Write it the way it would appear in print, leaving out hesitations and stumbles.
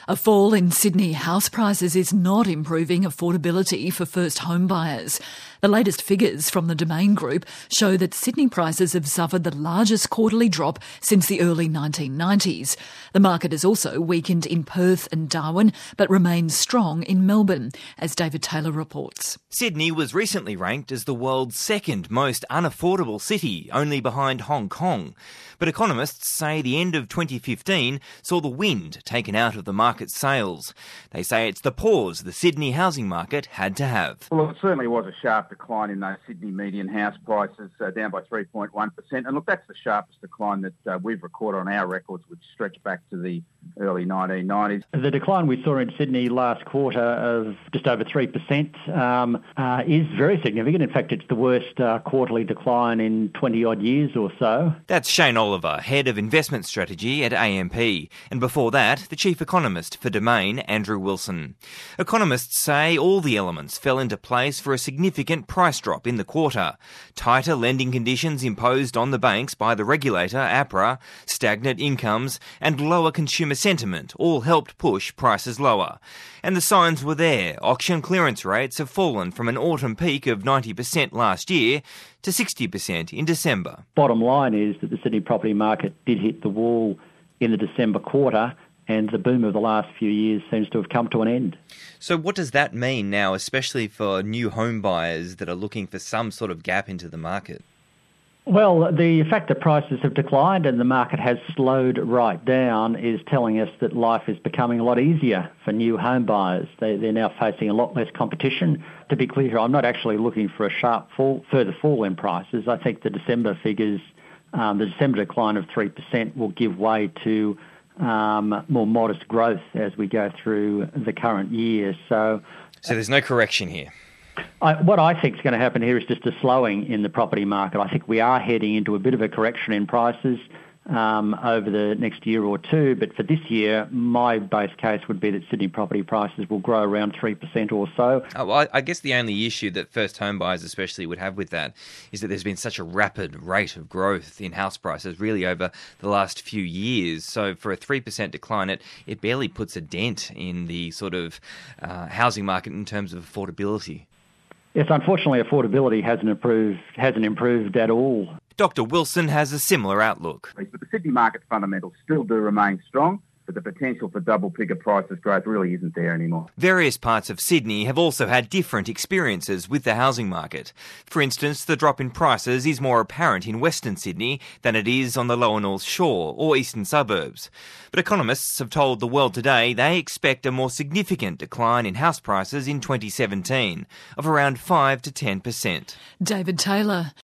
A fall in Sydney house prices is not improving affordability for first home buyers. The latest figures from the Domain Group show that Sydney prices have suffered the largest quarterly drop since the early 1990s. The market has also weakened in Perth and Darwin, but remains strong in Melbourne, as David Taylor reports. Sydney was recently ranked as the world's second most unaffordable city, only behind Hong Kong. But economists say the end of 2015 saw the wind taken out of the market's sails. They say it's the pause the Sydney housing market had to have. Well, it certainly was a sharp decline in those Sydney median house prices, down by 3.1%. And look, that's the sharpest decline that we've recorded on our records, which stretch back to the early 1990s. The decline we saw in Sydney last quarter of just over 3% is very significant. In fact, it's the worst quarterly decline in 20-odd years or so. That's Shane Oliver, Head of Investment Strategy at AMP. And before that, the Chief Economist for Domain, Andrew Wilson. Economists say all the elements fell into place for a significant price drop in the quarter. Tighter lending conditions imposed on the banks by the regulator, APRA, stagnant incomes and lower consumer sentiment all helped push prices lower. And the signs were there. Auction clearance rates have fallen from an autumn peak of 90% last year to 60% in December. Bottom line is that the Sydney property market did hit the wall in the December quarter, and the boom of the last few years seems to have come to an end. So what does that mean now, especially for new home buyers that are looking for some sort of gap into the market? Well, the fact that prices have declined and the market has slowed right down is telling us that life is becoming a lot easier for new home buyers. They're now facing a lot less competition. To be clear, I'm not actually looking for a sharp further fall in prices. I think the December figures, the December decline of 3% will give way to more modest growth as we go through the current year. So there's no correction here? What I think is going to happen here is just a slowing in the property market. I think we are heading into a bit of a correction in prices over the next year or two. But for this year, my base case would be that Sydney property prices will grow around 3% or so. Well, I guess the only issue that first home buyers especially would have with that is that there's been such a rapid rate of growth in house prices really over the last few years. So for a 3% decline, it barely puts a dent in the sort of housing market in terms of affordability. Yes, unfortunately, affordability hasn't improved at all. Dr. Wilson has a similar outlook. But the Sydney market fundamentals still do remain strong, but the potential for double-figure prices growth really isn't there anymore. Various parts of Sydney have also had different experiences with the housing market. For instance, the drop in prices is more apparent in Western Sydney than it is on the lower North Shore or eastern suburbs. But economists have told The World Today they expect a more significant decline in house prices in 2017 of around 5 to 10%. David Taylor.